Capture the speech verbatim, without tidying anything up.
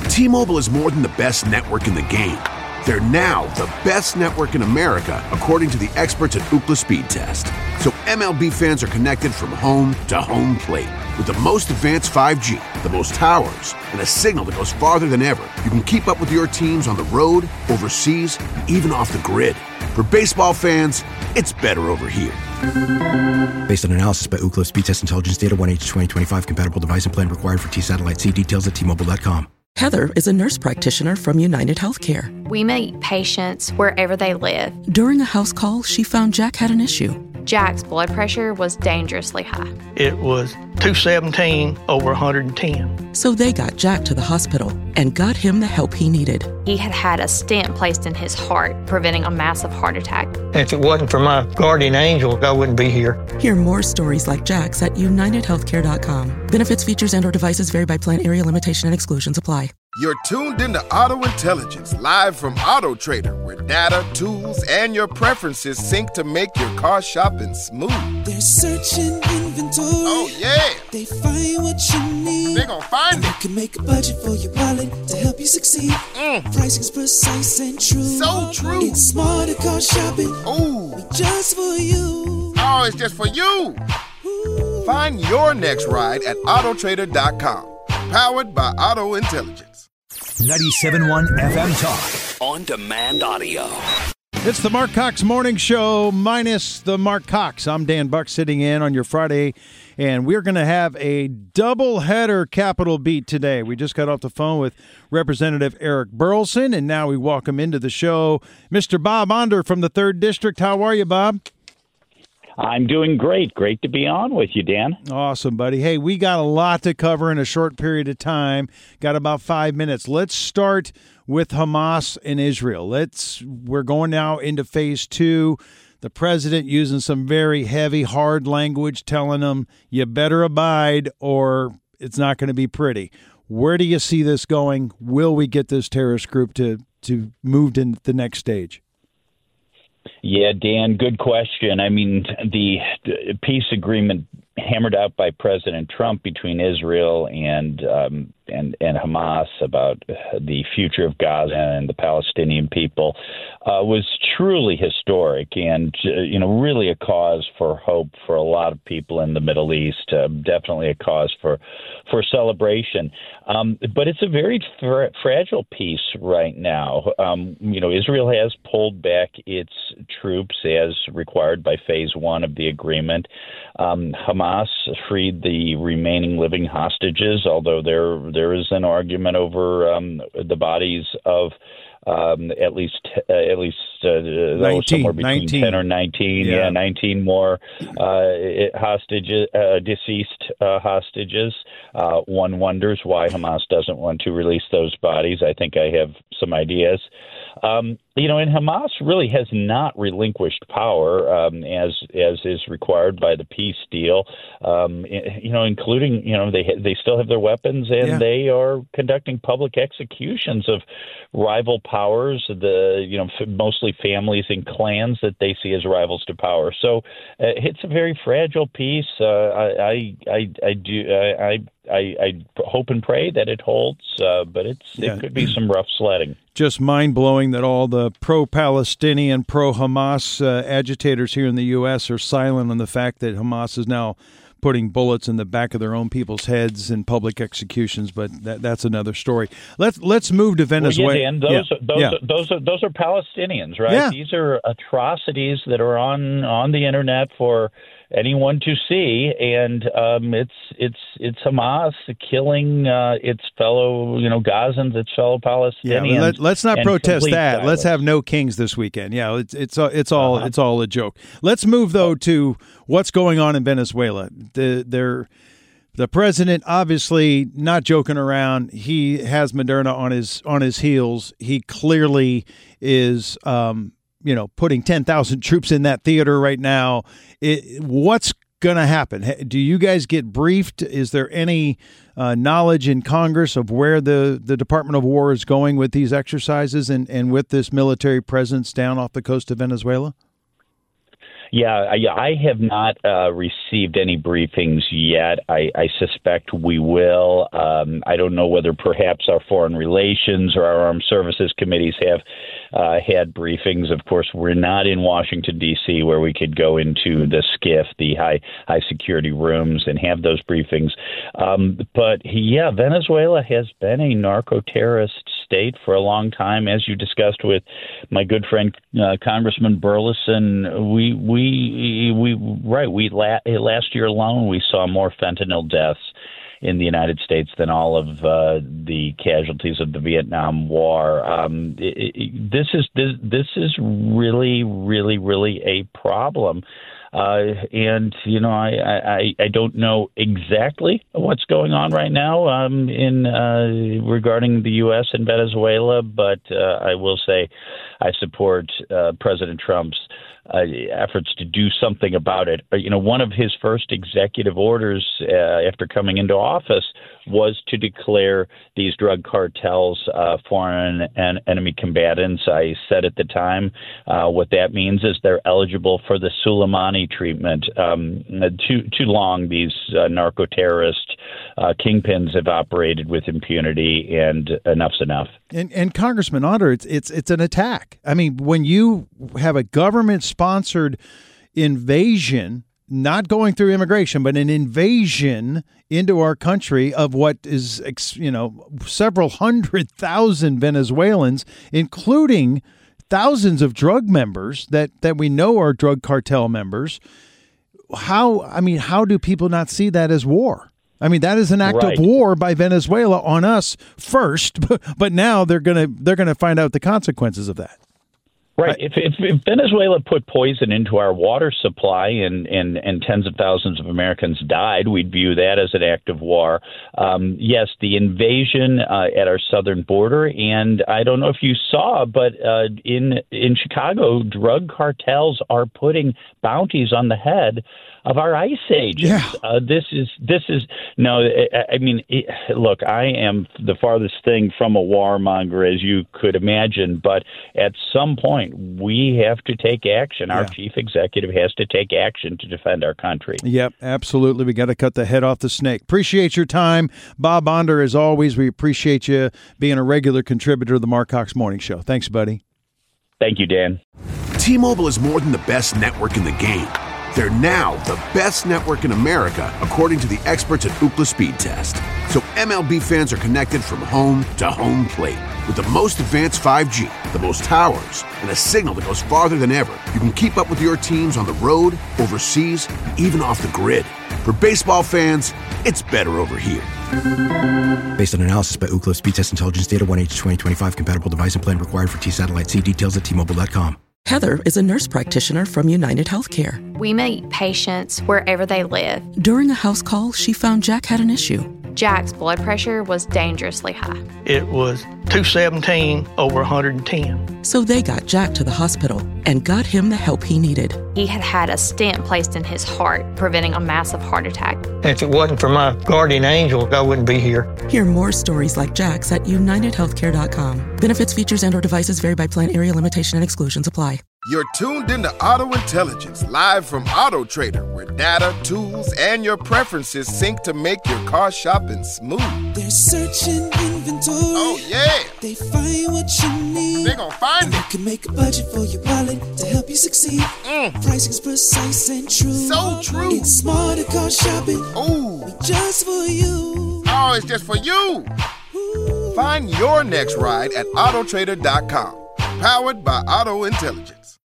T-Mobile is more than the best network in the game. They're now the best network in America, according to the experts at Ookla Speed Test. So M L B fans are connected from home to home plate. With the most advanced five G, the most towers, and a signal that goes farther than ever, you can keep up with your teams on the road, overseas, and even off the grid. For baseball fans, it's better over here. Based on analysis by Ookla Speed Test Intelligence Data, one H twenty twenty-five compatible device and plan required for T-Satellite. See details at T Mobile dot com. Heather is a nurse practitioner from United Healthcare. We meet patients wherever they live. During a house call, she found Jack had an issue. Jack's blood pressure was dangerously high. It was two seventeen over one hundred ten. So they got Jack to the hospital and got him the help he needed. He had had a stent placed in his heart, preventing a massive heart attack. If it wasn't for my guardian angel, I wouldn't be here. Hear more stories like Jack's at united healthcare dot com. Benefits, features, and or devices vary by plan, area, limitation, and exclusions apply. You're tuned into Auto Intelligence, live from Auto Trader, where data, tools, and your preferences sync to make your car shopping smooth. They're searching inventory. Oh, yeah. They find what you need. They're gonna find and it. You can make a budget for your wallet to help you succeed. Mm. Pricing's precise and true. So true. It's smarter car shopping. Ooh. Just for you. Oh, it's just for you. Ooh. Find your next ride at auto trader dot com. Powered by Auto Intelligence. ninety-seven point one F M Talk. On demand audio. It's the Mark Cox Morning Show minus the Mark Cox. I'm Dan Buck sitting in on your Friday, and we're going to have a double-header Capitol beat today. We just got off the phone with Representative Eric Burleson, and now we welcome into the show Mister Bob Onder from the third District. How are you, Bob? I'm doing great. Great to be on with you, Dan. Awesome, buddy. Hey, we got a lot to cover in a short period of time. Got about five minutes. Let's start with Hamas and Israel. Let's. We're going now into phase two. The president using some very heavy, hard language, telling them you better abide or it's not going to be pretty. Where do you see this going? Will we get this terrorist group to, to move to the next stage? Yeah, Dan, good question. I mean, the, the peace agreement hammered out by President Trump between Israel and um, and, and Hamas about the future of Gaza and the Palestinian people uh, was truly historic and, uh, you know, really a cause for hope for a lot of people in the Middle East, uh, definitely a cause for for celebration. Um, but it's a very fra- fragile peace right now. Um, you know, Israel has pulled back its troops as required by phase one of the agreement. Um, Hamas freed the remaining living hostages, although there there is an argument over um, the bodies of um, at least uh, at least uh, nineteen, somewhere between nineteen. ten or nineteen, yeah, yeah nineteen more uh, hostages, uh, deceased uh, hostages. Uh, one wonders why Hamas doesn't want to release those bodies. I think I have some ideas. Um, you know, and Hamas really has not relinquished power um, as as is required by the peace deal. Um, you know, including you know they they still have their weapons and yeah. they are conducting public executions of rival powers. The you know f- mostly families and clans that they see as rivals to power. So uh, it's a very fragile peace. Uh, I, I I I do I. I I, I hope and pray that it holds, uh, but it's yeah. it could be some rough sledding. Just mind-blowing that all the pro-Palestinian, pro-Hamas uh, agitators here in the U S are silent on the fact that Hamas is now putting bullets in the back of their own people's heads in public executions, but that, that's another story. Let's let's move to Venezuela. Well, yeah, Dan, those yeah. Are, those yeah. are, those are those are Palestinians, right? Yeah. These are atrocities that are on on the internet for anyone to see, and um, it's it's it's Hamas killing uh, its fellow, you know, Gazans, its fellow Palestinians. Yeah, let, let's not protest that. Silence. Let's have no kings this weekend. Yeah, it's it's it's all uh-huh. it's all a joke. Let's move though to what's going on in Venezuela. The they're The president, obviously not joking around. He has Moderna on his on his heels. He clearly is, um, you know, putting ten thousand troops in that theater right now. It, what's going to happen? Do you guys get briefed? Is there any uh, knowledge in Congress of where the, the Department of War is going with these exercises and, and with this military presence down off the coast of Venezuela? Yeah, I, I have not uh, received any briefings yet. I, I suspect we will. Um, I don't know whether perhaps our foreign relations or our armed services committees have uh, had briefings. Of course, we're not in Washington, D C, where we could go into the SCIF, the high high security rooms, and have those briefings. Um, but yeah, Venezuela has been a narco-terrorist state for a long time, as you discussed with my good friend uh, Congressman Burleson. We we we right. We la- last year alone we saw more fentanyl deaths in the United States than all of uh, the casualties of the Vietnam War. Um, it, it, this is this, this is really really really a problem. Uh, and, you know, I, I, I don't know exactly what's going on right now um, in uh, regarding the U S and Venezuela, but uh, I will say I support uh, President Trump's uh, efforts to do something about it. You know, one of his first executive orders uh, after coming into office was to declare these drug cartels uh, foreign and enemy combatants. I said at the time uh, what that means is they're eligible for the Soleimani treatment. Um, too too long, these uh, narco-terrorist uh, kingpins have operated with impunity, and enough's enough. And, and Congressman Otter, it's it's it's an attack. I mean, when you have a government-sponsored invasion, not going through immigration, but an invasion into our country of what is, you know, several hundred thousand Venezuelans, including thousands of drug members that, that we know are drug cartel members. How, I mean, how do people not see that as war? I mean, that is an act right. of war by Venezuela on us first, but, but now they're going to they're going to find out the consequences of that. Right. If, if, if Venezuela put poison into our water supply and, and, and tens of thousands of Americans died, we'd view that as an act of war. Um, yes, the invasion uh, at our southern border, and I don't know if you saw, but uh, in in Chicago, drug cartels are putting bounties on the head of our ICE agents. Yeah. Uh, this is this is no. I, I mean, it, look, I am the farthest thing from a warmonger as you could imagine, but at some point we have to take action. Our yeah. chief executive has to take action to defend our country. Yep, absolutely. We got to cut the head off the snake. Appreciate your time, Bob Onder. As always, we appreciate you being a regular contributor to the Mark Cox Morning Show. Thanks, buddy. Thank you, Dan. T-Mobile is more than the best network in the game. They're now the best network in America, according to the experts at Ookla Speed Test. So M L B fans are connected from home to home plate. With the most advanced five G, the most towers, and a signal that goes farther than ever, you can keep up with your teams on the road, overseas, and even off the grid. For baseball fans, it's better over here. Based on analysis by Ookla Speed Test Intelligence Data, one H twenty twenty-five compatible device and plan required for T-Satellite. See details at T Mobile dot com. Heather is a nurse practitioner from United Healthcare. We meet patients wherever they live. During a house call, she found Jack had an issue. Jack's blood pressure was dangerously high. It was two seventeen over one hundred ten. So they got Jack to the hospital and got him the help he needed. He had had a stent placed in his heart, preventing a massive heart attack. If it wasn't for my guardian angel, I wouldn't be here. Hear more stories like Jack's at United Healthcare dot com. Benefits, features, and or devices vary by plan, area limitation, and exclusions apply. You're tuned into Auto Intelligence, live from Auto Trader, where data, tools, and your preferences sync to make your car shopping smooth. They're searching inventory. Oh, yeah. They find what you need. They're gonna find and it. You can make a budget for your wallet to help you succeed. Mm. Pricing's precise and true. So true. It's smarter car shopping. Ooh. Just for you. Oh, it's just for you. Ooh. Find your next ride at Auto Trader dot com. Powered by Auto Intelligence.